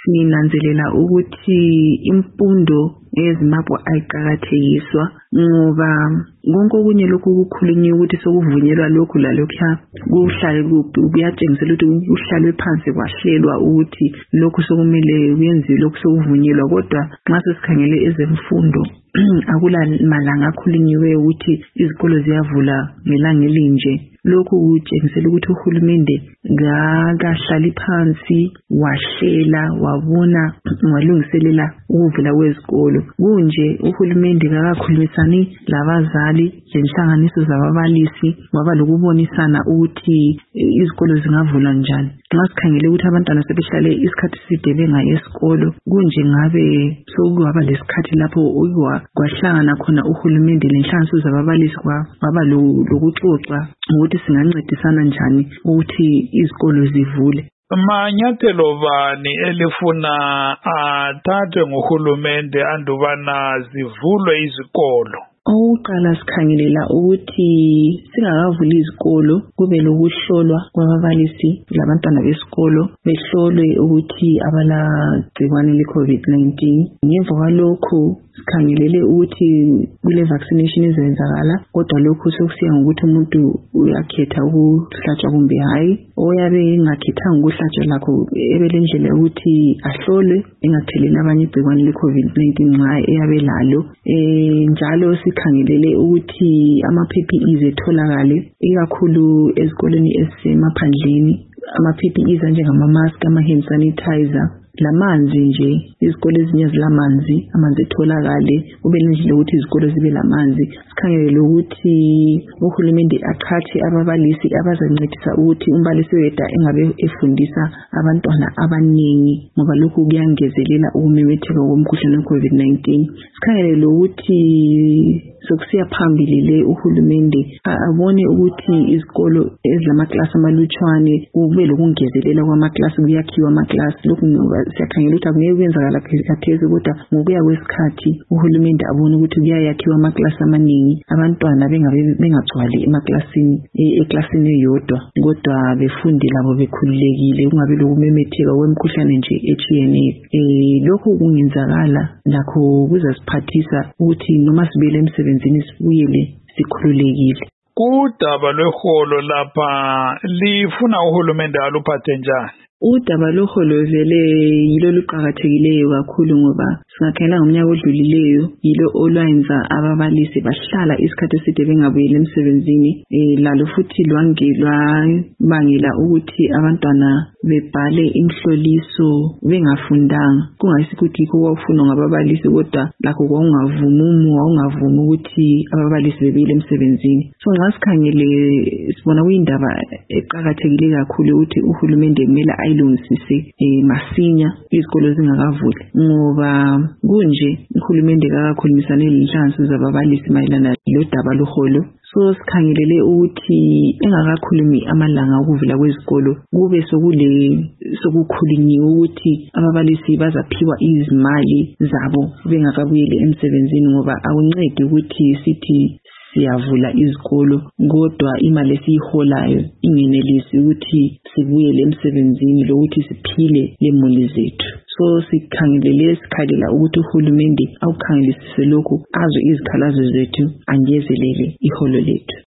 nginanzelela ukuthi imfundo ezimapho ayiqakathekiswa ngoba konke okunye lokhu kukhulunywa ukuthi sokuvunyelwa lokhu lalokho kuhlale kuyatshengisela ukuthi kuhlalwe phansi kwahlelwa ukuthi lokhu sokumele kuyenziwe lokhu sokuvunyelwa kodwa nxa sesikhangele ezemfundo akula malanga akhulunyiwe ukuthi izikolo ziyavula ngelanga elinje. Lokhu kutshengisela ukuthi uhulumende akahlali phansi wahlela wabona walungiselela ukuvula kwezikolo. Kunje uhulumende akakhulumisani labazali lenhlanganiso zababalisi waba lokubonisana ukuthi izikolo zingavula njani. Nxa sikhangele ukuthi abantwana sebehlale isikhathi eside bengayi esikolo, kunje ngabe sokwaba lesikhathi lapho kwahlangana khona uhulumende lenhlanganiso zababalisi kwaba lokuxoxa ukuthi singancedisana njani ukuthi izikolo zivule. Manyathelo bani elifuna athathwe nguhulumende andubana zivulwe izikolo? Oqala sikhangelela ukuthi singakavuli izikolo kube lokuhlolwa kwababalisi labantwana besikolo behlolwe ukuthi abala gcikwane le-COVID-19. Ngemva kwalokho sikhangelele ukuthi kule vaccination ezenzakala, kodwa lokhu sokusiya ngokuthi umuntu uyakhetha ukuhlatshwa kumbe hayi. Oyabe engakhethanga ukuhlatshwa lakho ebelendlela ukuthi ahlolwe engatheleli abanye igcikwane le-COVID-19 nxa eyabe lalo. Njalo sikhangelele ukuthi ama-PPEs etholakale ikakhulu ezikoleni ezisemaphandleni, ama-PPEs anjengama-mask, ama-hand sanitizer, lamanzi nje. Izikolo ezinye zilamanzi, amanzi etholakale, kube nendlela ukuthi izikolo zibe lamanzi. Sikhangelele ukuthi uhulumende aqhatshe ababalisi abazancedisa ukuthi umbalisi wedwa engabe efundisa abantwana abaningi ngoba lokhu kuyangezelela ukumemetheka komkhuhlane we-COVID-19. Sikhangelele ukuthi sokusiya phambili le uhulumende abone ukuthi izikolo ezilamaklasi amalutshwane kube lokungezelela kwamaklasi, kuyakhiwa amaklasi. Lokhu siyakhangela ukuthi akungeke kwenzakala khathesi, kodwa ngokuya kwesikhathi uhulumende abone ukuthi kuyayakhiwa amaklasi amaningi, abantwana bengagcwali eklasini eyodwa, kodwa befunde labo bekhululekile, kungabe lokumemetheka kwemikhuhlane nje etshiyeneyo. Lokhu kungenzakala lakho kuzasiphathisa ukuthi noma sibuyele emsebenzini sibuyele sikhululekile. Udaba lweholo lapha lifuna uhulumende aluphathe njani? Udaba loholo vele yilo luqakathekileyo kakhulu ngoba singakhangela ngomnyaka odlulileyo yilo olwayenza ababalisi bahlala isikhathi eside bengabuyeli emsebenzini. Lalo futhi lwangela ukuthi abantwana bebhale imhloliso bengafundanga. Kungayisikho ukuthi yikho kwakufunwa ngababalisi, kodwa lakho kwakungavumi ukuthi ababalisi bebuyele emsebenzini. So nxa sikhangele sibona kuyindaba eqakathekile kakhulu ukuthi uhulumende kumele ayilungisise masinya izikolo zingakavuli, ngoba kunje uhulumende akakhulumisane lenhlanganiso zababalisi mayelana lodaba loholo. So sikhangelele ukuthi engakakhulumi amalanga okuvula kwezikolo kube sokukhulunyiwe ukuthi ababalisi bazaphiwa izimali zabo bengakabuyeli emsebenzini, ngoba akuncedi ukuthi sithi siyavula izikolo kodwa imali esiyiholayo ingenelisi ukuthi sibuyele emsebenzini lokuthi siphile lemuli zethu. So sikhalela ukuthi uhulumende awukhangelisise lokhu, azwe izikhalazo zethu, angezelele iholo lethu.